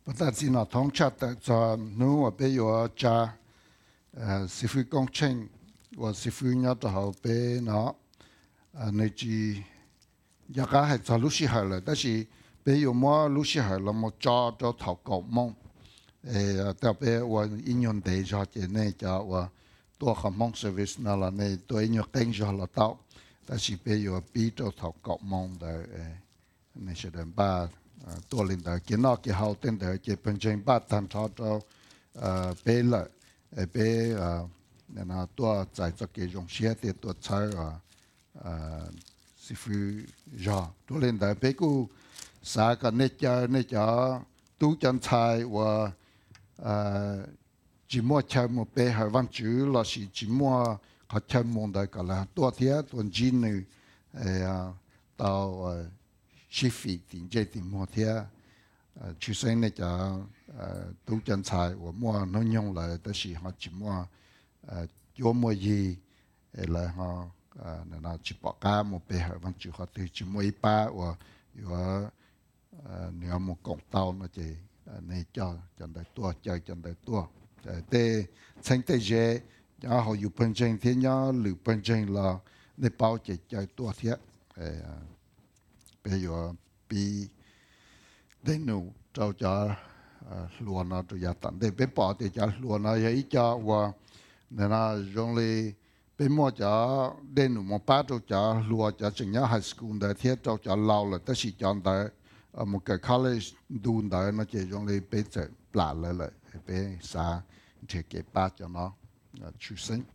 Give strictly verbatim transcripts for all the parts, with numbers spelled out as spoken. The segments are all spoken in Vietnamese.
But that's in a thong chat that no, a be your cha, si phi công trình, và si phi nhớ cho họ be nó, nên chỉ giờ cả hai cho lúc xí hải là,但是be有么lúc xí海là么cha cho thảo cầu mong, ờ, đặc biệt và in yon đề cho cái này cho vàตัวขมอง service นั่นละเนี่ยตัวin yon kinh cho là tao, 但是be有比cho thảo cầu mong的，呃，那些人把。ตัวลินเดอร์กินนอกกินเฮาเต้นเดอร์กินเป็นเชิงบ้านทำทอดเราเอ่อเปล่าเอเปเอ่อเนี่ยนะตัวใจจะเกี่ยงเสียเตียตัวใช้เอ่อเอ่อสิฟิจาตัวลินเดอร์เปกูสากันเนจเนจตู้จันทายว่าเอ่อจิมัวใช้มัวเปหาวันจูเราสิจิมัวเขาใช้มงได้กันละตัวเทียตัวจีนนี่เอ่อตัวชีฟิติงเจติมัวเทียชุดเส้นเนี่ยจะตู้จันทายว่ามัวน้อยยงเลยแต่สิเขาจิมัวโยมัวยีเลยเขาเนี่ยนะจิปากามัวเปหาวันจุเขาตีจิมัวอีป้าว่าอยู่ว่าเนี่ยมัวกงเต้านะเจในเจ้าจันได้ตัวใจจันได้ตัวแต่เส้นเตเจยาเขาอยู่เป็นเจงเทียนยาหรือเป็นเจงละในเป้าใจใจตัวเทียไปอยู่ปีได้หนูเจ้าจะล้วนนะตัวอยากตันได้ไปปอดจะล้วนนะยังอีจ้าว่าเนี่ยนะยงเลยเป็นมั่วจะได้หนูมาป้าตัวจะล้วนจะจึงยาไฮสคูลได้เทียเจ้าจะเล่าเลยแต่สิจันได้มันเกิดคอลเลจดูได้นะเจยงเลยไปเจอปลาเลยเลยไปสาเทเก็บป้าจะเนาะชูเซน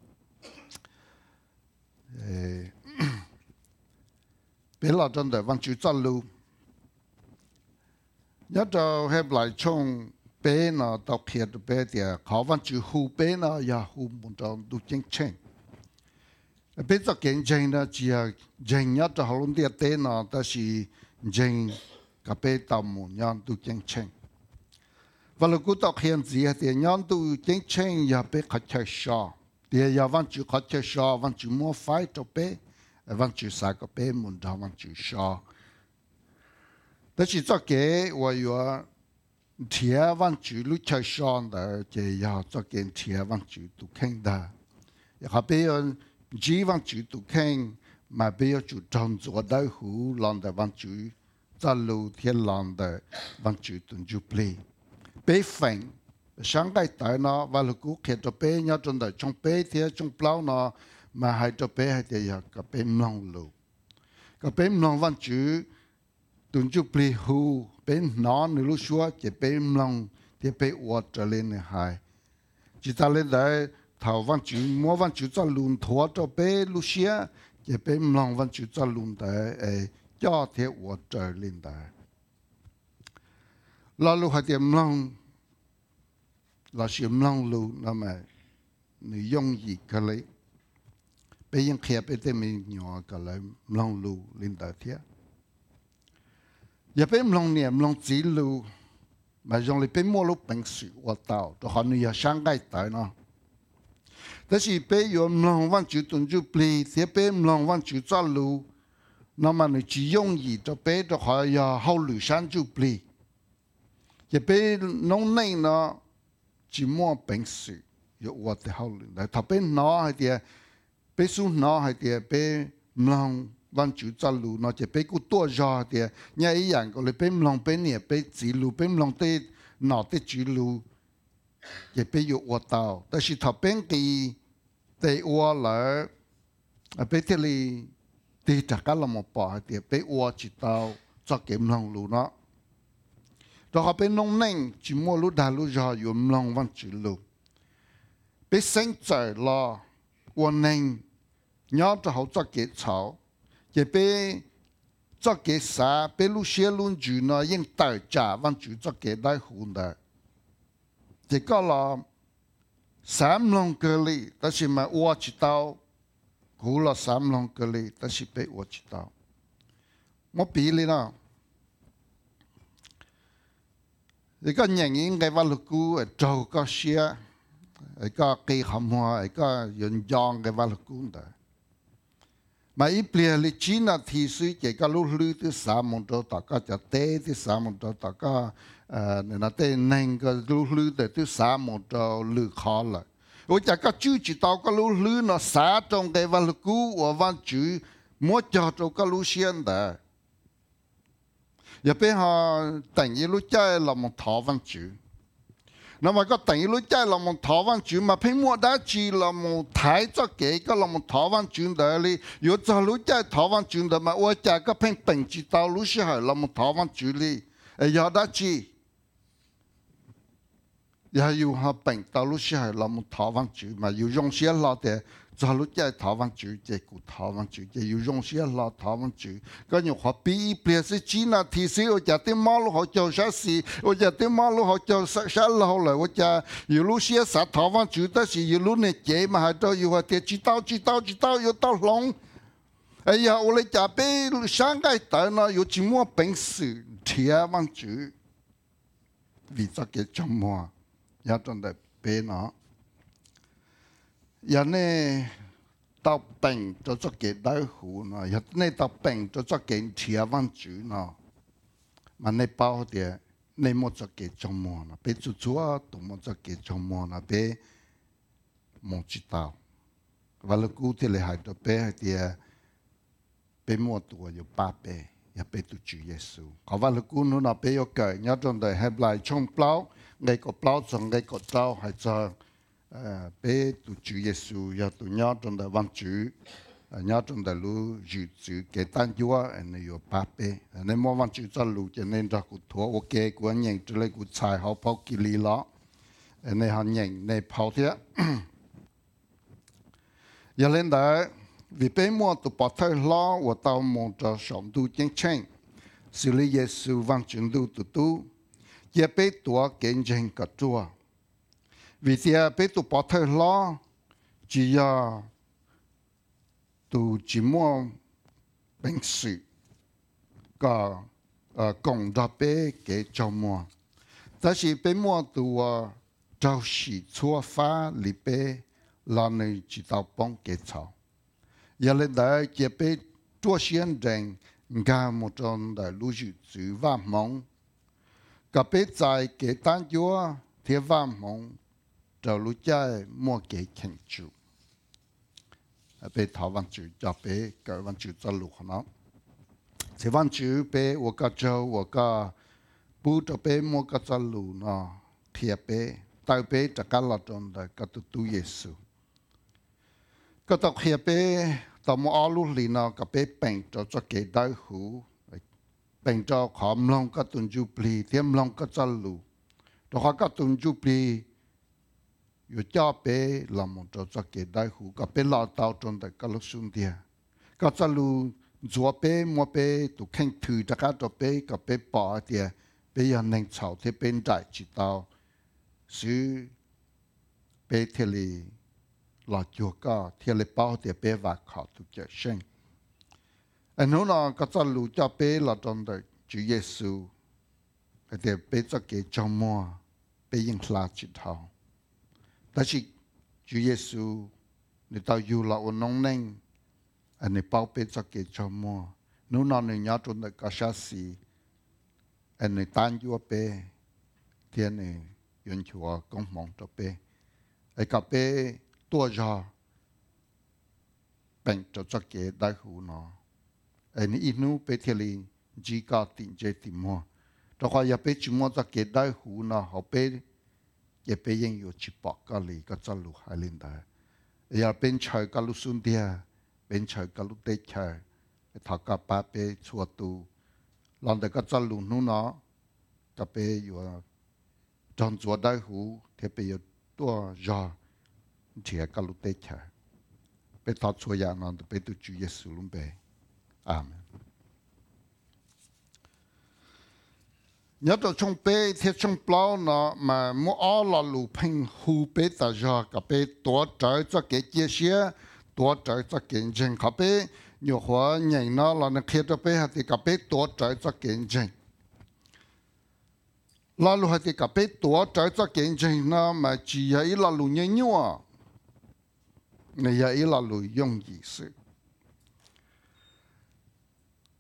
เป็นเราจนแต่วันจุดจันลูยัดเราให้หลายช่องเป็นน่ะตอกเขียดเป็นเดียเขาวันจุดหูเป็นน่ะอย่าหูมันจะดูเจงเชงเป็นจะเก่งเจงนะจีอะเจงยัดเราลุ้นเดียเต้นน่ะแต่สิเจงกับเป็นตามุนยันดูเจงเชงวันลูกตอกเขียนจีเดียยันดูเจงเชงอย่าเป็นขัดเชชาเดียอย่าวันจุดขัดเชชาวันจุดมัวไฟตัวเป็นวันจุดสายก็เป็นมุนดาวันจุดชาแต่ที่จะเก๋ว่าอยู่เทียวันจุดลุชชาเดอเจียจะเก๋เทียวันจุดตุเข่งได้อยากเป็นจีวันจุดตุเข่งมาเป็นจุดจันทร์ได้หูลานเดวันจุดจันลูเทียลานเดวันจุดตุนจุปลีเป็นฝังช่างไก่ตายนะวันลูกเขตเป็นยอดจนได้จงเป็นเทียจงเปล่านะมาให้ตัวเป้ให้เดียก็เป็นมองลูก็เป็นมองวันจูตุนจูปลีหูเป็นนอนในลูกชัวจะเป็นมองที่เป็นอวดจะเล่นในหายจิตาเล่นได้ถ้าวันจูมัววันจูจะลุนทัวตัวเป้ลูกเชียจะเป็นมองวันจูจะลุนได้เอจ่อที่อวดจะเล่นได้เราลูกให้เดียมองเราเชื่อมองลูนั่นหมายนิยมยีกันเลยไปยังเขียไปเต็มมีหยอกันเลยมองลูลินดาเทียอย่าไปมองเนี่ยมองจีลูมาจงเลยไปมัวลูเป็นสิว่าเต่าตัวเขาเนี่ยช่างไก่ตายเนาะแต่สิไปอยู่มองวันจุดตุนจุปลีเสียไปมองวันจุดจ้าลูนั่นมันจียงยีตัวไปตัวเขาอย่าเข้าหรือช่างจุปลีอย่าไปน้องในเนาะจีมัวเป็นสิอยู่ว่าแต่เข้าหรือแต่ถ้าเป็นน้อให้เดียไปสู้น้อให้เดียไปมองวันจุดจันลูน้อจะไปกูตัวจอเดียเนี่ยอีอย่างก็เลยไปมองไปเนี่ยไปจีลูไปมองเตหน่อเตจีลูจะไปอยู่วัวเตาแต่สิถ้าเป็นกีเตวัวเลยไปเทลีตีจากกันละหมดปอเดียไปวัวจิตเตาจะเก็บมองลูเนาะแต่เขาเป็นน้องเน่งจิมัวลูดาลูจออยู่มองวันจุดลูไปเส้นใจรอวันหนึ่งย้อนจะเขาจะเก็บเขาจะไปจะเก็บสาไปลูเชียลุนจูนะยังต่อจ่าวันจูจะเก็บได้หุ่นได้จะก็รอสามลงเกลีแต่สิมาอวดจิตเอาหูละสามลงเกลีแต่สิไปอวดจิตเอาเมื่อปีเลยนะแล้วก็อย่างนี้ไงว่าลูกกูโจก็เชียไอ้ก็กีขโมยไอ้ก็ยืนยองไอ้ว่าลูกกูได้ mà ít bia lịch chỉ là thì suy chỉ cái lúc lư thứ sáu môn cho tất cả cho tê thứ sáu môn cho tất cả nên là tê nên cái lúc lư từ thứ sáu môn cho lư khó lại. Ôi chả cái chữ chỉ tao cái lúc lư nó xả trong cái văn cú và văn chữ mỗi cho cho cái lúc xuyên đó. Giờ bây họ tỉnh như lúc chơi là một thọ văn chữ. Nó mà có tỉnh như lúc chơi là một thọ văn chữ mà phim mua đã chỉ là một thái cho cái cái là một thọ văn chữ đó đi. Nếu cho lúc chơi thọ văn chữ đó mà ôi chả cái phim bình chỉ tao lúc xưa là một thọ văn chữ đi. Giờ đã chỉ. Giờ yêu họ bình tao lúc xưa là một thọ văn chữ mà yêu dùng xe lo thì cho lúc chơi thọ văn chữ chỉ cụ thọ văn chữ chỉ yêu dùng xe lo thọ văn chữ cái nhiều họ bị bị sự chỉ là thì sự ở nhà tiếng máu họ cho啥事ở nhà tiếng máu họ cho啥啥lâu rồi ở nhà yêu lúc xe sát thọ văn chữ đó là yêu lúc này chế mà hay cho yêu họ thì chỉ tao chỉ tao chỉ tao yêu tao lòng哎呀我嚟家俾上街等啦有只么本事贴văn chữ vì sao cái trong mùa ya trong đại bê nó ya này tao bệnh cho cho cái đại hủ nó ya này tao bệnh cho cho cái thiệt văn chữ nó mà này bao thì này một cho cái trong mùa nó bé chú chú à tụi một cho cái trong mùa nó bé một chỉ tao và lúc cũ thì lại hai đứa bé thì bé một tuổi有八bé ya bé tu chủ Giêsu có và lúc cũ nó bé có cái nhớ trong đời hay lại trong bao ngày có bao trong ngày có trao hay cho bé tu chủ Giêsu ya tu nhớ trong đời văn chữ nhớ trong đời lu dự chữ cái tan chúa anh有八bé nên mỗi văn chữ cho lu cho nên ra cụ thua ok của anh nhận cho lấy cụ xài họ bao kỳ lý đó nên họ nhận nên bao thế ya lên đấy vì bé mua tụ bỏ thay lo và tao muốn cho sống tu chiến tranh xử lý Giêsu văn chứng tu tu tu giờ bé tuổi kiến tranh cả chúa vì thế bé tụ bỏ thay lo chỉ là tụ chỉ mua bệnh sự cả cộng ra bé cái cho mua但是bé mua tụ trao sĩ chúa phá li bé là nơi chỉ tao bông cái chào giờ lên đây chỉ biết chúa hiện rằng ngài một trong đại lũ dự trữ và mong cả biết tại cái tan chúa thì và mong trở lũ chạy mua cái khen chủ biết thảo văn chữ cho biết cái văn chữ cho lũ nó thì văn chữ biết 我个州我个不就biết mua cái cho lũ nó thì biết tại biết tất cả là trong đại cái tu tu Giêsuก็ต้องเขียเป้ต่อมาอาลูลีนากับเป้แป่งจะจะเกิดได้หูแป่งจะขอมลองก็ตุนจูปลีเทียมลองก็จะลูแต่เขาก็ตุนจูปลีอยู่เจ้าเป้ลำมันจะจะเกิดได้หูกับเป้ลาเตาจนแต่ก็ลุกสุนเดียก็จะลูจัวเป้มัวเป้ตุแข่งถือจะก็จะเป้กับเป้ป่อเดียเป้ยันเน่งเฉาที่เป็นใจจิตเตาซื้อเป้เทลีlà chúa có thiên lệ bảo để bé và họ tu trở sinh. Anh nói là cái cho lũ cho bé là trong đời Chúa Giêsu, để bé cho cái trong mùa bé yên là chỉ thao. Đó là Chúa Giêsu người ta yêu là ôn nông neng, anh ấy bảo bé cho cái trong mùa. Nếu nó người nhớ trong đời cái啥事, anh ấy tan chúa bé, thì anh ấy yên chúa công mong cho bé. Anh cả béตัวจอเป็นจะจะเกิดได้หูนออันนี้อินูไปเทลีจีกาติเจติมัวแต่ก็อย่าไปจิมัวจะเกิดได้หูนอเขาไปอย่าไปยังอยู่จิปอกกะลีก็จะลุกหายลินได้อย่าเป็นชายกะลุสุนเดียเป็นชายกะลุเตชายถ้ากะปาไปชัวตูลองแต่ก็จะลุนู่นอจะไปอยู่จนจัวได้หูเทไปอยู่ตัวจอchỉ là cái lúc tết cha, bé thọ chúa nhà nó bé tu Chúa Giêsu luôn bé, amen. Nhớ到trong bé thì trong bao nó mà mua ở là lũ phèn hú bé ta ra cái bé tổ trái cho cái chia sẻ, tổ trái cho cái chân cái bé nhiều hóa nhảy nó là nó khi cho bé thì cái bé tổ trái cho cái chân. Là lũ thì cái bé tổ trái cho cái chân nó mà chỉ là lũ nhảy nhua. Này là ý là lùi dùng gì sự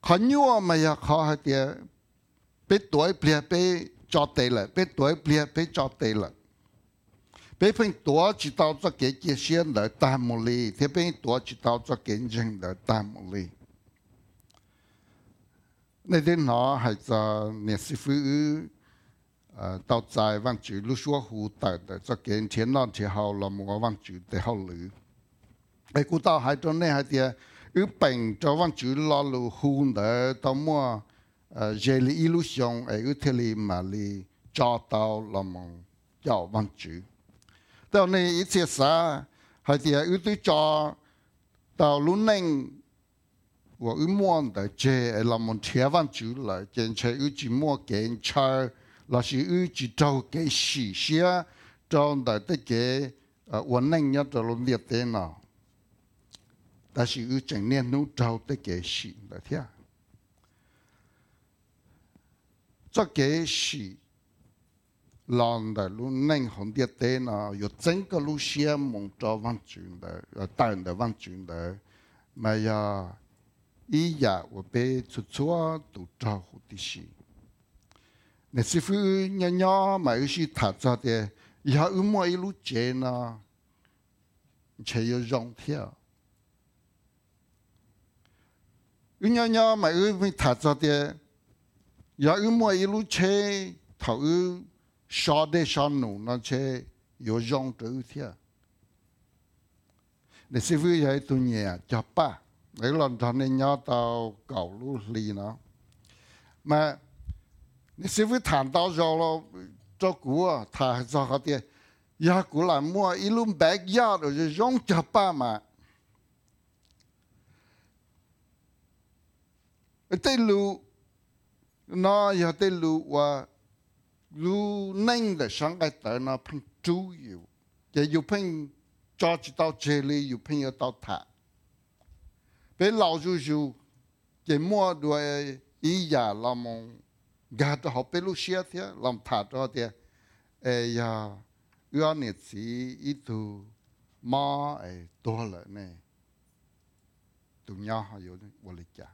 khó nhua mà ya khó hay tiệt bé tuổi bia bé cho tệ lại bé tuổi bia bé cho tệ lại bé phân tuổi chỉ tao cho cái cái xuyên lại tam một ly thế bé tuổi chỉ tao cho cái chân lại tam một ly nên đến nó hay cho nhà sư phụ ờ tao tại văn chữ lúc xưa hủ tại để cho cái tiền non thì hậu là một văn chữ để hậu lửไอ้กูตาหายตัวนี้หายเดียอือเป็นจะวันจุลาลูหุ่นเดอตัวมัวเอ่อเจลีอิลูชงไอ้อุเทลีมาลีจอตาวละมงยาววันจุตอนนี้อีเสียสาหายเดียอือตัวจอตาวลุนเน่งว่าอือมัวเดเจไอ้ละมงเทียวันจุเลยเจนใช้อือจีมัวเกนชาเราสิอือจีเจ้าเกสีเสียจอนเดตเกเอ่อวันเน่งยัดตัวลุนเดียเตน่ะ但是有正年努找的个事来听，这个事，让的路能红的的呢，有整个路线蒙着往转的，呃，当然的往转的，没呀，一呀我被出错都招呼的事，那师傅伢伢嘛有些他做的，以后有么一路接呢，才有让跳。ừ nhau nhau mà ừ mình thả ra thì giờ ừ mua ít lúc chơi thầu ừ sao để sao nụ nó chơi có rong tới thế để sư phụ dạy tôi nhẹ cho ba để lần thằng này nhau tao cầu lúc lì nó mà để sư phụ thản tao rồi lo cho cú à thả ra cái thì giờ cú làm mua ít lúc bạc giá rồi rong cho ba mà tây lu nó giờ tây lu và lu nên là sáng cái tới nó phân chủ yếu cái yêu phân cho chỉ tao chơi li yêu phân yêu tao thả bé lão chú chú cái mua đuôi ý giả làm mong gạt họ bé lu xia thế làm thả cho thế ê ya ưa nhiệt sĩ ít tu mà ê多了呢tụi nhau họ yêu vô lịch cả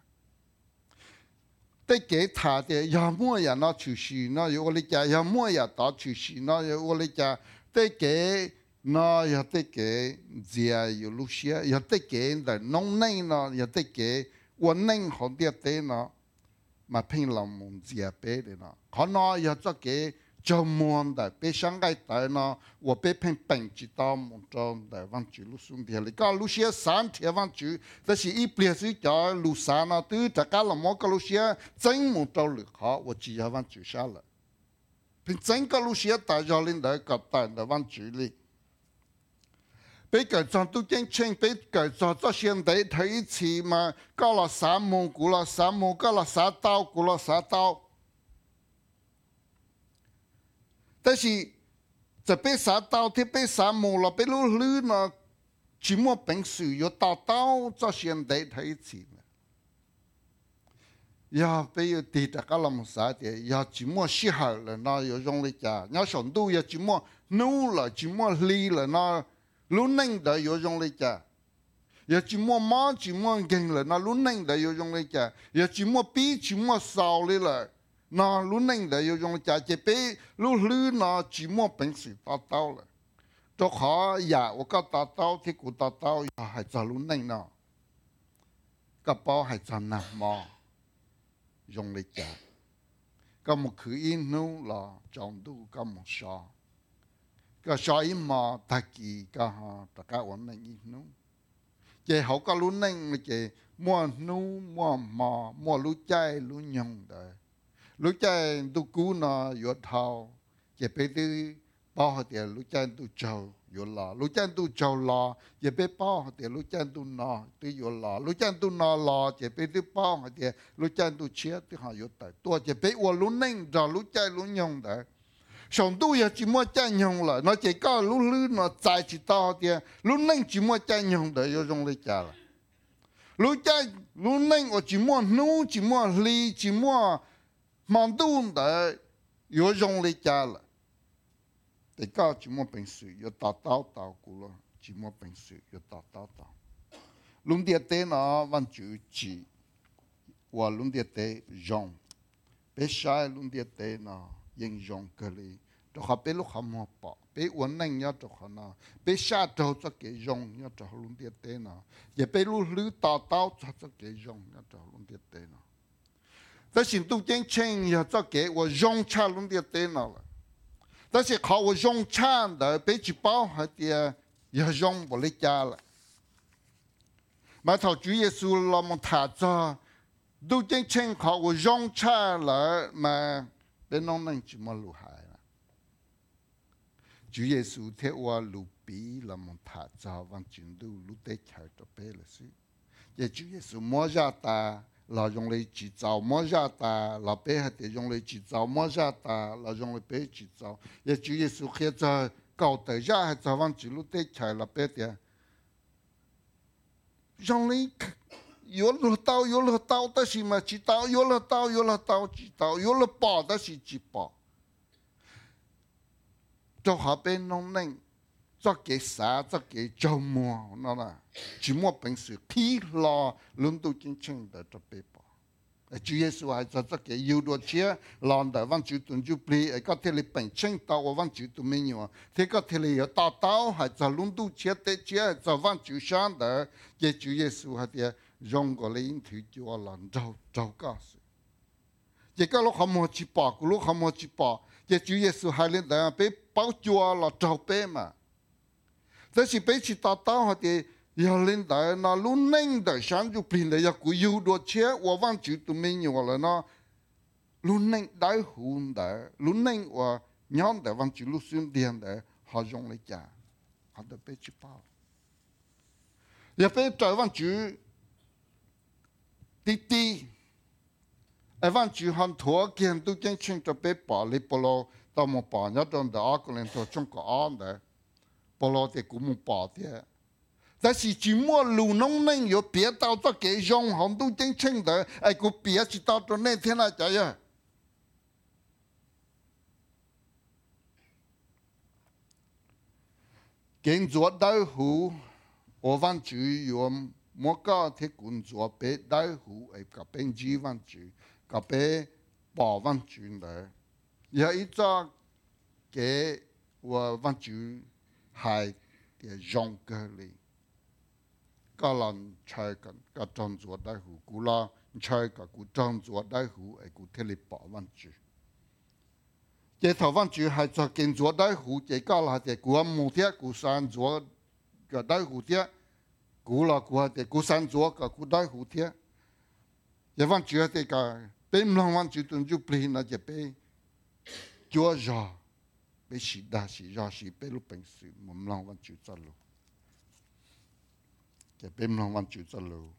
cái cái thà thì giờ mua ya nó chủ sĩ nó yêu ô lịch giờ mua ya đó chủ sĩ nó yêu ô lịch cái cái nó ya cái cái gì yêu lúc xưa ya cái cái là nông nông nó ya cái cái quân nông họ địa thế nó mà拼lòng muốn gì bé đấy nó họ nói ya cho cái cho muốn đấy bé sang cái đấy nó 我被拼本知道muốn cho đấy văn chữ lúc xuống thì là cái lúc xưa sáng thì văn chữ但是一边是叫路上呢对大家了么个路些真muốn cho được họ 我只要văn chữ下了拼整个路些大家领导个大的văn chữ里 bây giờ trong tôi kiến trình bây giờ cho cho hiện đại thấy chỉ mà có là sáu môn của là sáu môn có là sáu tao của là sáu tao 但是จะไปสาเตาที่ไปสามโมเราไปรู้ลื่นนะจิมัวเป็นสื่ออยู่ตาเต้าจะเสียนได้ไทยจีนอย่าไปอยู่ตีตะกะลำสาเดียอย่าจิมัวสิหายเลยนะอยู่ตรงนี้จ้าอย่าสนดูอย่าจิมัวนู้เลยจิมัวลีเลยนะรู้นั่งได้อยู่ตรงนี้จ้าอย่าจิมัวมาจิมัวเก่งเลยนะรู้นั่งได้อยู่ตรงนี้จ้าอย่าจิมัวปีจิมัวสาวเลยเลย nó lúc này là yêu dùng trả chế bé lúc lư nó chỉ mua bánh sĩ tao tao là cho khó dạ tôi có tao tao thì cũng tao tao dạ hay cho lúc này nó cái bao hay cho nằm mò dùng để trả cái một khứ in nu là chọn đủ cái một sọ cái sọ in mò ta kỳ cái ha tất cả vấn đề in nu chế hậu cái lúc này là chế mua nu mua mò mua lúc chay lúc nhung đấy lúc chạy tu cú nó yếu thao chỉ biết đi bao thì lúc chạy tu trâu yếu lò lúc chạy tu trâu lò chỉ biết bao thì lúc chạy tu nọ tu yếu lò lúc chạy tu nọ lò chỉ biết đi bao thì lúc chạy tu chia thì họ yếu tại tua chỉ biết uo lúc neng rồi lúc chạy lúc nhung đấy sống tu giờ chỉ mua chạy nhung là nó chỉ có lúc lư nó chạy chỉ tao thì lúc neng chỉ mua chạy nhung đấy yếu trong lấy trả là lúc chạy lúc neng chỉ mua nu chỉ mua ly chỉ mua mong đun đấy yếu dùng lấy trả là để cao chỉ muốn bình sự yếu tao tao tao cũ lo chỉ muốn bình sự yếu tao tao tao lúc địa tế nó văn chữ chỉ và luôn địa tế rong bé sai luôn địa tế nó yên rong cái li cho họ bé lúc họ mua bỏ bé uốn nành nhá cho họ nó bé sai cho cho cái rong nhá cho luôn địa tế nó giờ bé lúc lưới tao tao cho cho cái rong nhá cho luôn địa tế nó但是都真正要做给我用茶弄点电脑了，但是靠我用茶的被举报还的要用不来家了，嘛头主耶稣那么他做，都真正靠我用茶了嘛，被弄能怎么厉害了？主耶稣贴我路比那么他做，往进度路得开到白了是，也主耶稣莫家大。là dùng lấy chỉ giáo mua ra ta là bé hay để dùng lấy chỉ giáo mua ra ta là dùng lấy bé chỉ giáo, ye Chúa Giêsu khi cho cầu tới ra hay cho văn chỉ lúc tết chạy là bé tiền, dùng lấy yếu là tao yếu là tao ta chỉ mà chỉ tao yếu là tao yếu là tao chỉ tao yếu là bỏ ta chỉ chỉ bỏ, cho họ bên nông nền cho cái xã cho cái trồng mùa nó là chỉ mua bình sự khi lo luôn tu chính chính để cho bé bỏ. Chúa Giêsu hay cho cho cái yêu đồ chia làm để văn chữ tuân chú bì, có thể là bình chính tao văn chữ tụi mình nhiều, thế có thể là tao tao hay cho luôn tu chia tế chia cho văn chữ sáng để cái Chúa Giêsu hay thì dùng cái linh thủy cho làm giàu giàu cả sự. Cái cái lúc họ mua chỉ bỏ, cái lúc họ mua chỉ bỏ, cái Chúa Giêsu hay lên để bé bảo cho là giàu bé mà. Thế thì bây giờ ta ta thì giờ lên đại nó luôn nhanh đại sáng chụp hình này giờ cứ yêu đồ chế, và văn chữ tụi mình nhiều là nó luôn nhanh đại hồn đại luôn nhanh và nhóm đại văn chữ lúc xuyên điền đại họ dùng lấy trả họ đã bây giờ bao giờ bây giờ văn chữ tí tí ở văn chữ hắn thua kiện tôi chân chân cho bây bỏ lấy bỏ lo tao một bỏ nhớ trong đó có lên cho trong có án đấy bỏ lo thì cũng một bỏ thì但是只摸路农人有别到这给用红都真正的，哎，个别是到这那天来讲呀。工作大户，我want住用莫家啲工作俾大户，哎，個邊支want住，個俾包want住嚟。有一隻嘅我want住係嘅用嘅嚟。個人chơi cái cái trong chỗ đại hữu cũ là chơi cái cũ trong chỗ đại hữu ấy cũ thế là bảo văn chữ cái thầu văn chữ hay cho kiến chỗ đại hữu cái cái là cái cũ một thế cũ san chỗ cái đại hữu thế cũ là cũ cái cũ san chỗ cái cũ đại hữu thế cái văn chữ cái cái bên lòng văn chữ tuân chụp hình là cái bên chúa già bên sĩ đa sĩ già sĩ bên lúc bình sự một lòng văn chữ cho luôn cái bên lòng văn chữ cho lưu,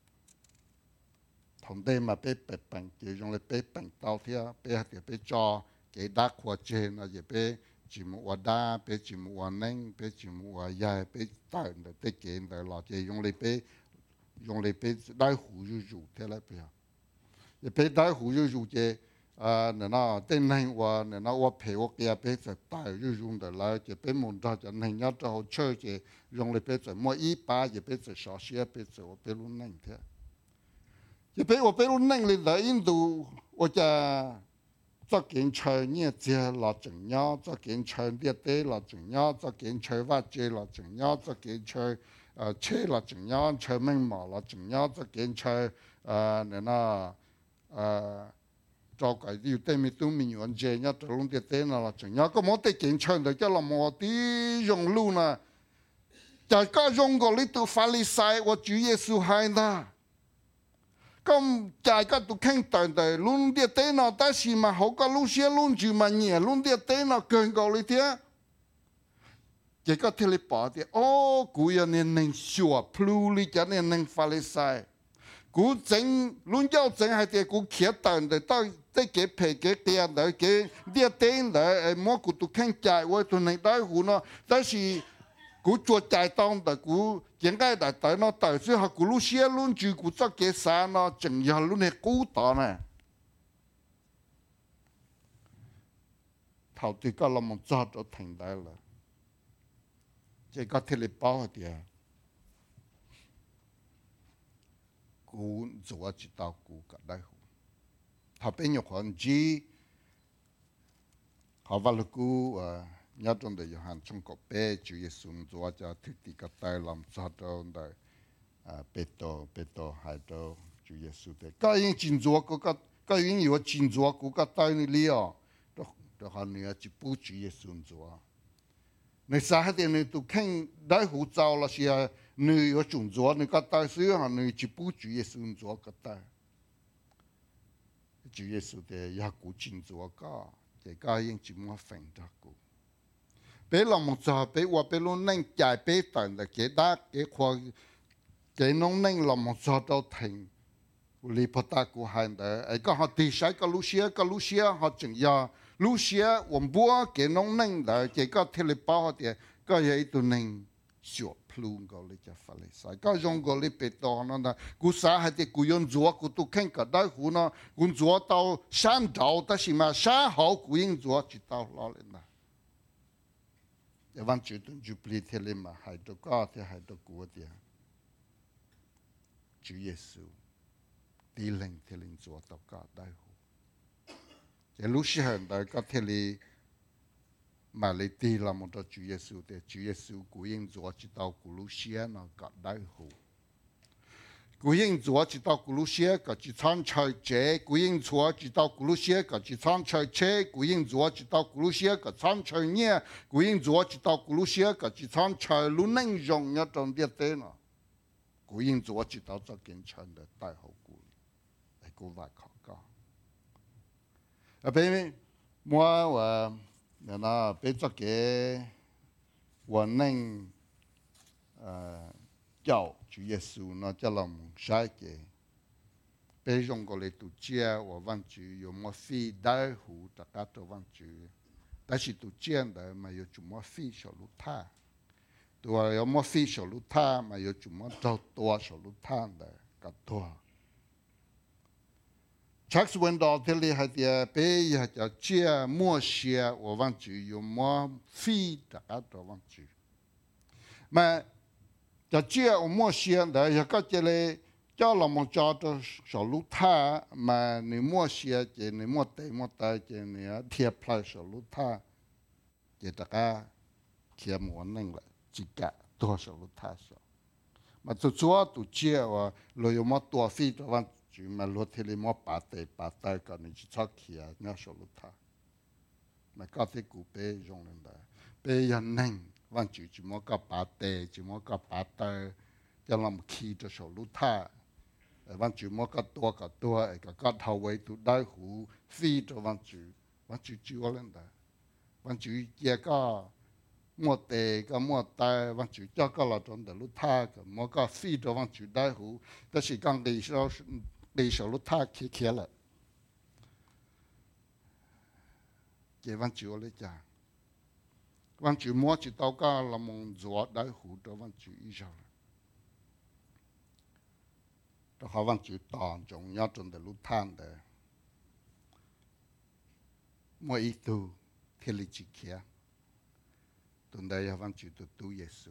thằng đây mà bên bẹp bằng cái dùng để bên bằng tàu thì bên hạt bên cho cái đá khoa trên là cái bên chỉ một quả đá bên chỉ một quả nén bên chỉ một quả dài bên tàu để bên cái để là cái dùng để bên dùng để bên đá hủ rú rú thế là bên cái bên đá hủ rú rú cái à nè nó tên này và nè nó và phê và kia bên sẽ tàu rú rú để là cái bên muốn ra cho nên nhớ cho họ chơi cái用嚟俾做莫一把也俾做小些俾做俾路弄的，也俾我俾路弄嚟嚟印度，我就做件菜呢只落整樣，做件菜呢啲落整樣，做件菜挖隻落整樣，做件菜誒車落整樣，菜明麻落整樣，做件菜誒你那誒。做cái điều tên mình tu mình nhận chế nhá, từ lúc tên là chừng nhá, có món tên kiện chơi được cho là một tí dùng luôn à, chả có dùng cái lý tu pha lý sai của Chúa Giêsu hay na, không chả có tu khen tận đời luôn địa tên nào ta chỉ mà họ có lúc xưa luôn chịu mà nhẹ luôn địa tên nào cần cái lý thế, chỉ có thể bỏ thì ô cúi anh nên sửa plu lý cho nên nên pha lý sai, cú整luôn giao整hay thì cú khía tận đời ta cái cái phê cái tiền đấy cái địa tiền đấy mỗi cú tu khen chạy với tu này đấy cú nó đó là cú chuột chạy tông đấy cú những cái đấy đấy nó tới chứ họ cú lúc xưa luôn chịu cú cho cái sao nó chừng giờ luôn này cú tao này thầu thì có làm một giờ cho thành đấy là chỉ có thể là bao nhiêu cú chúa chỉ tao cú cả đại hủ họ bên nhau còn gì họ vào lúc cú nhớ trong đời Yohan trong cột bé Chúa Giêsu chúa cho thiết bị cái tay làm sao trong đời bê tô bê tô hai tô Chúa Giêsu thế cái những chính chúa của cái cái những nhiều chính chúa của cái tay này liao đó đó họ nói chỉ bù Chúa Giêsu chúaในสาเหตุนี้ตุแข่งได้หูเจ้าละเสียนี่有种族你个带是哈你去不主耶稣族个带主耶稣的也古进族个这个应怎么分得过别人么做别话别人能解别等的给大给块给农能了么做到停里不大过还的哎个好地晒个路线个路线好怎样路线我们不给农能的这个铁里包的个也一度能小pluông個你就發嚟曬，加上個你別當啦嗱，古啥係啲古用做古都傾個大戶咯，古做到山頭，但是嘛山好古用做就到落嚟啦。一般最多就不離鐵嚟嘛，係到高啲係到古啲，主耶穌，啲靈鐵靈做到個大戶，這路時候大家鐵嚟。mà lấy tiền là một Chúa Giêsu để Chúa Giêsu cố gắng做chỉ đạo của Lucia nó cả đại hữu cố gắng做chỉ đạo của Lucia cả chỉ tham chơi chế cố gắng做chỉ đạo của Lucia cả chỉ tham chơi chế cố gắng做chỉ đạo của Lucia cả tham chơi nhẹ cố gắng做chỉ đạo của Lucia cả chỉ tham chơi lu neng rong nhá trong địa thế nó cố gắng做chỉ đạo cho kiến chân de đại hữu của ai cố vài khó cả ở bên mua và nên là bây giờ cáiวันนึงเจ้า主耶稣那叫เราใช้cái bây giờก็เลยตุเจียว่าวัน主有么费ได้หูตะกัดวัน主但是ตุเจีย的嘛有จุ么费小路他ตัว有么费小路他嘛有จุ么做ตัว小路他的个ตัวชักส่วนดอกที่เลยให้เดียไปอยากจะเชื่อมั่วเชื่อว่าวันจูอยู่มั่วฟีตะกัดตัววันจูมาจะเชื่อว่ามั่วเชื่อแต่อยากก็จะเลยเจ้าเรามองจอตัวสรุปท่ามาในมั่วเชื่อเจในมั่วเตะมั่วตายเจเนี่ยเทียบพลายสรุปท่าเจตะก้าเขียมวนนั่งละจิกะตัวสรุปท่าสมาตัวชัวตัวเชื่อว่าเราอยู่มั่วตัวฟีตัววันจูมาลดที่เลยมั่วป่าเตะป่าตายกันในจิตชักเขียเนี่ยสรุปท่ามาก็ที่กูเปย์ยงนั่นได้เปย์ยันนั่งวันจูจิมั่วก็ป่าเตะจิมั่วก็ป่าตายจะลำขี้ตัวสรุปท่าวันจูมั่วก็ตัวกับตัวไอ้ก็ก็เท่าไว้ตัวได้หูฟีตัววันจูวันจูจูอะไรนั่นได้วันจูเจ้าก็มั่วเตะก็มั่วตายวันจูเจ้าก็เราจนแต่ลุท่าก็มั่วก็ฟีตัววันจูได้หูแต่สิ่งการดีเราดีสรุปท่าเขียๆละเจ้าวันจูอะไรจ้าวันจูมั่วจิตเอาก็เรามองจวดได้หูตัววันจูอีเจ้าตัวเขาวันจูตอนจงยอดจนแต่ลุท่านแต่มั่วอีตูเทลิจิเขียตอนใดวันจูตัวตู้เยซู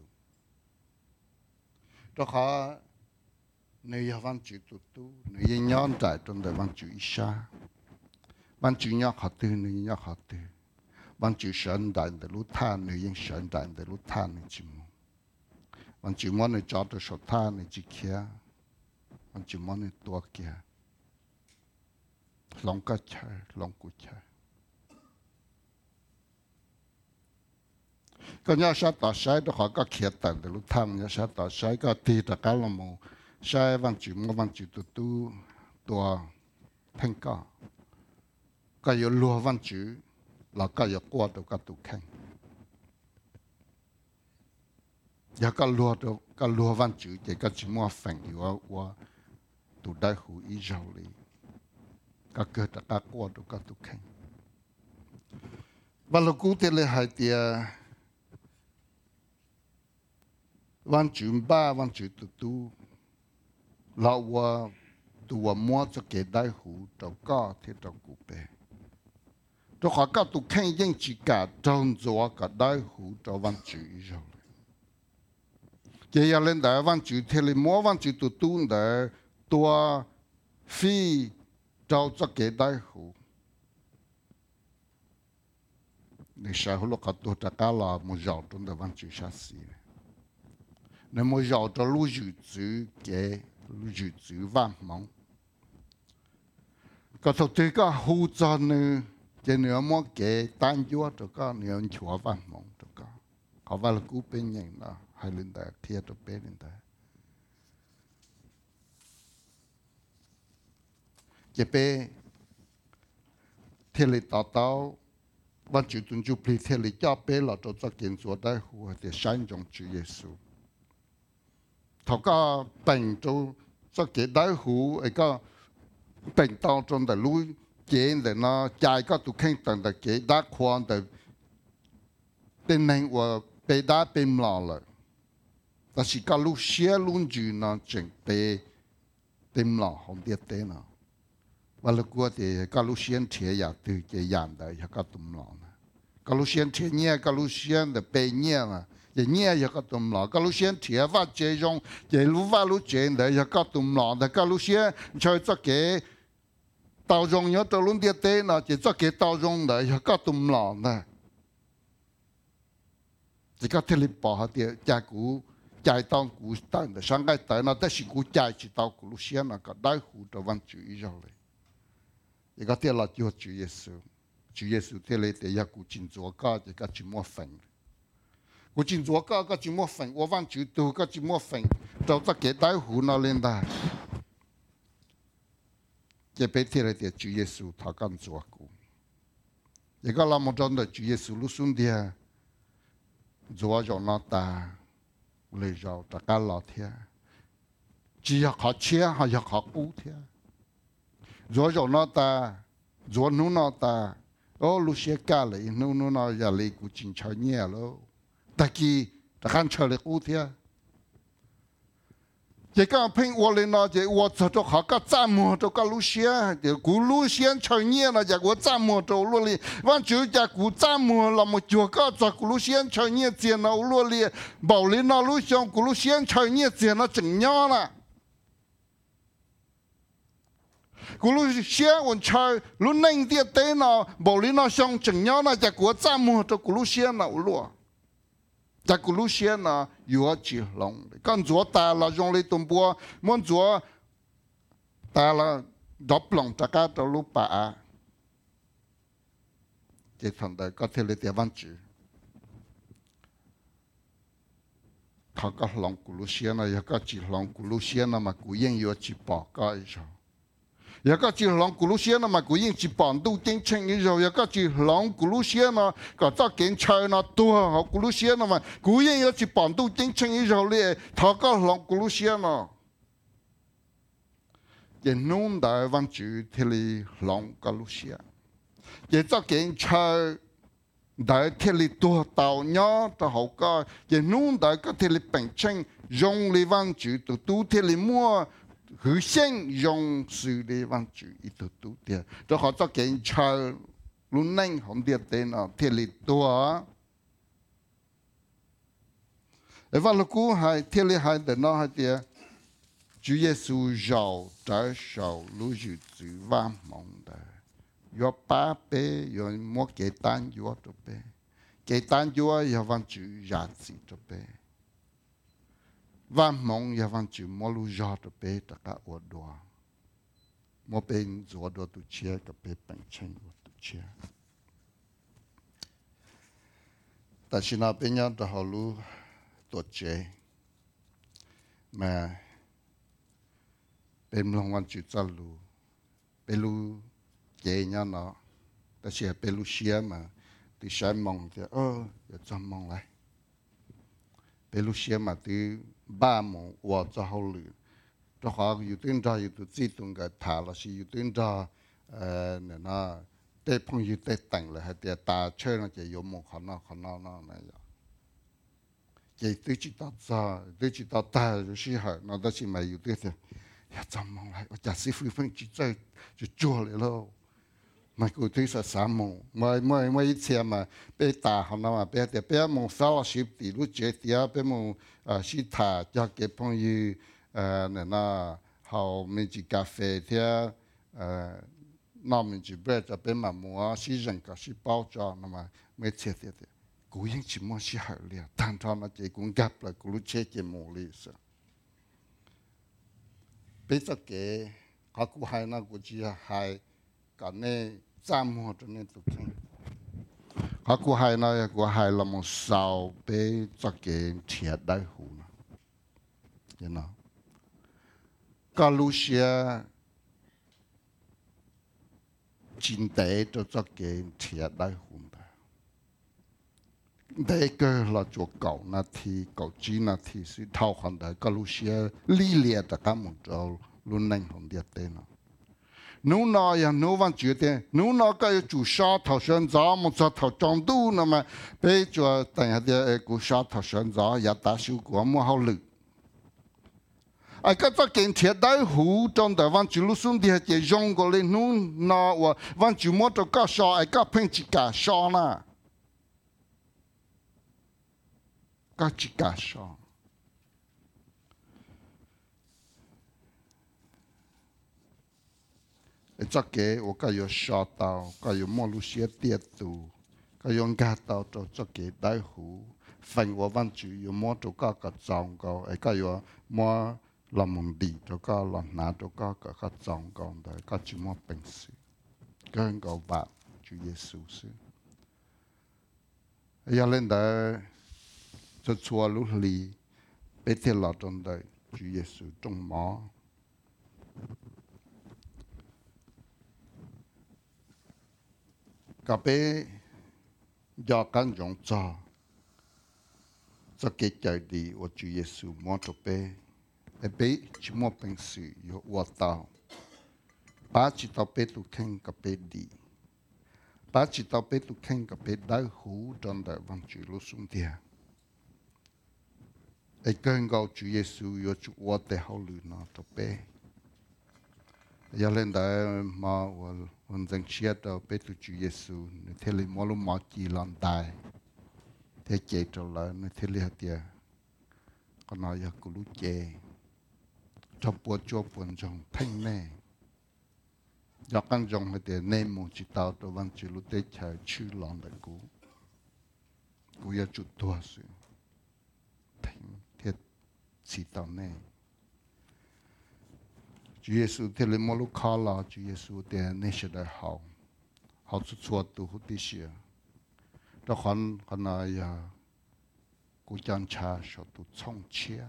ตัวเขาในวันจูตัวตู้ในย้อนใจตอนใดวันจูอิชาวันจูย้อนเขาตื่นในย้อนเขาตื่นวันจูฉันได้แต่รู้ท่านในยังฉันได้แต่รู้ท่านในจิมวันจูมันในจอดตัวสดท่านในจิเขียวันจูมันในตัวเกียลองก็ใช่ลองกูใช่ก็ยาชาต่อใช้ตัวเขาก็เขียนแต่แต่รู้ทางยาชาต่อใช้ก็ตีตะการละมูใช้วันจุมวันจุตัวตู้ตัวเพ่งก็ก็อยู่รัววันจุแล้วก็อยู่กลัวตัวก็ตุแข่งอยากก็รัวตัวก็รัววันจุเด็กก็จิมัวแฝงอยู่ว่าว่าตัวได้หูอีเจ้าเลยก็เกิดตะการกลัวตัวก็ตุแข่งวันละกูเทเลหายเตียวันจุมบ้าวันจุตุตุเราว่าตัวมัวจะเกิดได้หูตัวก็ที่ตัวกูเปตัวเขาก็ตุแข่งยังจิกาจงจัวก็ได้หูตัววันจุอีเจ้าเลยเกี่ยเล่นแต่วันจุเทเลมัววันจุตุตุแต่ต tua phi trao cho cái đại hữu để xã hội các tổ chức cá là một giàu trong đời văn chữ sát sĩ nên một giàu cho lưu giữ chữ cái lưu giữ chữ văn mong có thực tế có hỗ trợ nữa cái nữa mà cái tan chúa cho có nữa chúa văn mong cho có họ vào là cú bên nhận đó hay lên đại thiệt cho bên lên đại cái bên thiệt là tạo tạo văn chữ tuân chủ bị thiệt là cho bên là cho cho kiến chúa đại hữu để sáng trong Chúa Giêsu thọ có bệnh cho cho cái đại hữu ấy có bệnh当中的路见的呢，加一个都肯等的给大宽的，变成我被大变老了，但是个路些路住呢，正被变老红点点呢，完了过的个路先贴呀，对这样的一个变老呢，个路先贴呢，个路先的被呢啊。也捏一个东老，个路线贴发这种，这路发路线的一个东老的，个路线在这个道中有道路的地呢，就这个道中的一个东老呢，这个天里包下的加股加当股单的，上个单呢，但是股加去到股路线那个大户的往注意上来，一个天了就主耶稣，主耶稣天里的一股进做个一个怎么分？我今做个个怎么分？我往主度个怎么分？到这给大户那领导，这被贴了的主耶稣他敢做过，一个那么长的主耶稣路兄弟，做着那大，来着大家老天，只要靠钱还要靠股天，做着那大，做努那大，哦，路些干了，努努那也来股进炒业了。但是，他看出来古天，这个凭我来那这我这都好个怎么都个路线，这古路线创业了，这我怎么都路里，完就这古怎么了么就个这古路线创业见了路里，保里那路上古路线创业见了怎样了？古路线我创路那点点呢，保里那上怎样了？这我怎么都古路线了路。在古路线呢，有几龙，刚做大了，用来东坡，莫做大了，十龙大家都路把，这从的个天里地方住，他个龙古路线呢，有个几龙古路线呢嘛，古人有几把个一种。有个只浪古路线呢嘛，古人只帮都进城以后，有个只浪古路线呢，个早警察呢多好古路线呢嘛，古人有只帮都进城以后咧，他个浪古路线呢，也弄到往住这里浪个路线，也早警察在这里多到鸟都好个，也弄到个这里本城用里往住都都这里摸。hữu sinh dùng sự để văn chữ ít tu tu tiền, đó họ cho cái chờ luôn nhanh không được tên nào thì lịch tua, và lúc cũ hai thì lịch hai để nó hai tiền, Chúa Giêsu giàu trái giàu lưu giữ chữ văn mong đời, do ba bé do mua cái tan do cho bé, cái tan do do văn chữ giá trị cho bé. Văn mong ya văn chữ mua lu gió cho bé tất cả ở đó, mua bên gió đó tu chia cái bé bằng chân tu chia. Ta chỉ nói bên nhau đó họ lu tu chia, mà bên lòng văn chữ cha lu, bên lu chia nhau nó, ta chỉ bên lu chia mà, thì sai mong thì ơ, ya chăm mong lại, bên lu chia mà thì ba mong và cho hậu lư, cho họอยู่ตื่นใจอยู่ตัวจีตรงกับถาเราสิอยู่ตื่นใจเอ่อเนี่ยนะเตะพงอยู่เตะแต่งเลยให้เตะตาเชื่อนะจะยมมงขอนอขอนอนั่นนะอย่างจะตื่นจิตตาตื่นจิตตาตาอยู่สิเหรอนั่นแต่สิมาอยู่ตื่นเถอะอย่าจำมองเลยว่าจะสิฟื้นฟื้นจิตใจจะจั่วเลยแล้วมากูตื่นสักสามโมงเมื่อเมื่อเมื่ออีเทียมาไปตาเขานะมาไปแต่ไปมองสาวสิบตีรู้เจตียไปมองอ่าสิทาจะเก็บพงอยู่เอ่อเนี่ยนะห hầu mình chỉ cà phê thì nó mình chỉ biết cho bên mà mua sử dụng cái sự bao cho nó mà mới chết thì cú yên chỉ mua sự hậu liền tan thọ nó chỉ cũng gặp lại cú lúc chết chỉ mua lý sao bây giờ cái họ cú hay nó cú chỉ hay cái này giảm mua cho nên tụi kinh họ cú hay nó cú hay là một sao bây giờ cái thiệt đại hủ nó you know cái lúc xưa chính tế cho cho cái thiệt đại hủ đây cái là chỗ cầu na thì cầu chỉ na thì sự thao hoàn đại cái lúc xưa lý liệt đã cả một chỗ luôn nhanh hơn điệt thế nào nếu nó ya nếu vẫn chưa thế nếu nó cái chủ sát thảo sơn gió một số thảo trong tu nó mà bây giờ tại hạ thì cái sát thảo sơn gió ya ta siêu của mua hậu lực ai cái cho kiện thiệt đại hủ trong đời vẫn chưa lúc xuống thì chỉ dùng cái lên nếu nó và vẫn chưa mua được cái sao ai cái phèn chỉ cả sao na cái chỉ cả sao cho cái我个有烧到，个有莫路些跌度，个用家到做做cái đại hủ，份我揾住有莫做個個狀告，誒個有莫落門地做個落拿做個個個狀告的，個就莫本事，個個話主耶穌是，有人的做錯路里，被鐵落中的主耶穌中毛。cái bé do căn dụng cho cho cái trời đi của Chúa Giêsu mua cho bé, cái bé chỉ mua bằng sự yêu hoa tao, ba chỉ tao bé tu khen cái bé đi, ba chỉ tao bé tu khen cái bé đại hủ trong đại văn Chúa lúc xuống địa, cái cơn gạo Chúa Giêsu yêu Chúa hoa để hậu lư nó cho bé. giờ lên đây mà vẫn dành chia cho bé tu Chúa Giêsu nên thế là mỗi lúc mà chỉ làm đại thế chế trở lại nên thế là tiệt còn nói giờ cũng lúc chế trong bộ chỗ buồn trong thanh nè giờ căn trong cái tiền nên muốn chỉ tạo cho văn chỉ lúc đấy chạy chữ lòng đại cũ cũ giờ chút tua sự thanh thiệt chỉ tạo nè Chúa Giêsu thế là mỗi lúc khó là Chúa Giêsu để nên sẽ đại hậu hậu xuất xuất từ hút đi xia đó còn còn nói à cú chân cha số tu thông chia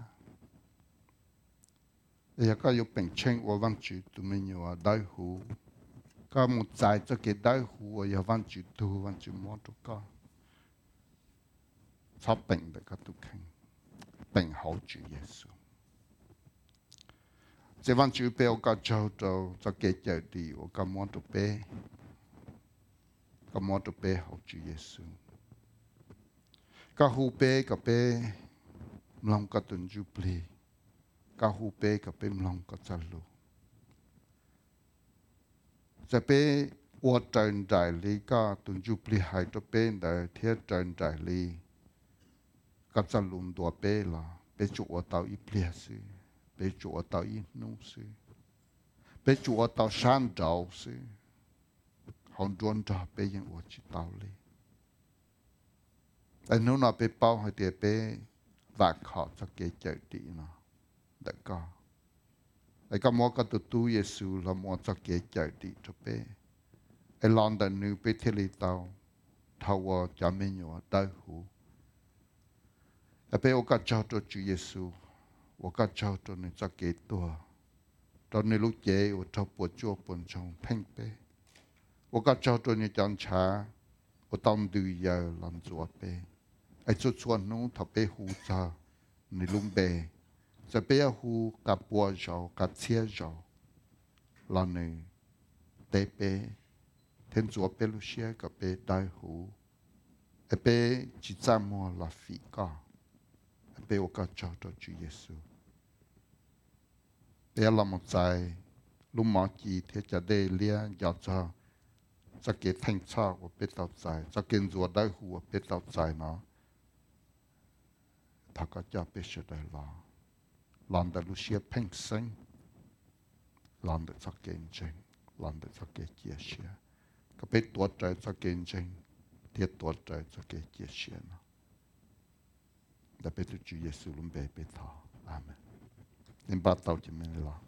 giờ cái yêu bệnh chen của văn chủ tụi mình nhiều đại hủ cái một giải cho cái đại hủ ở văn chủ tu văn chủ mua được cái sắp bệnh được cái tu khinh bệnh hậu Chúa Giêsu这番主被我个做做做记者的，我个摸到背，个摸到背好主耶稣，个后背个背，唔啷个顿住背，个后背个背唔啷个走路，这背我站在里个顿住背系到背的，贴站在里，个走路多背啦，背住我到一背是。被chúa tạo ít nung sư,被chúa tạo san trào sư, hòn tròn trào被những vật chỉ tạo lên. Anh nếu nào被bao hay thì被vạc họ cho cái chạy đi nó, đã có. Anh có mua cái tu Giêsu là mua cho cái chạy đi cho被. Anh làm đàn nữ被thế lý tạo, thao vào cho mình nhiều đại hủ. Anh被 ô cả cho cho Chúa Giêsu. 我个朝着你做几多，到你路节我朝不做本从拼呗，我个朝着你讲茶，我当对要làm做呗，ไอ้做做นู้ทำไปหูจ้า你ลุงเบจะไปหูกับปัวจอกับเชี่ยจอลานนี่เตเปเทนตัวเปลุเชียกับไปได้หูไอ้เปจิตใจมัวลาฟิกาไปโอกาสจากตัว主耶稣ไปละหมดใจลุมหมอจีเทจะได้เลี้ยงอยากจะจะเกิดแทงชาว่าเป็นต่อใจจะเกิดจัวได้หัวเป็นต่อใจเนาะถ้าก็จะเป็นเสด็จละหลังแต่ลูเชียเพ่งเซ็ง làm được cho kiến trình làm được cho cái chia sẻ cái biết tuột trời cho kiến trình thiệt tuột trời cho cái chia sẻ nó đã biết được Chúa Giêsu luôn bé bé thọ amen nên bắt đầu cho mình làm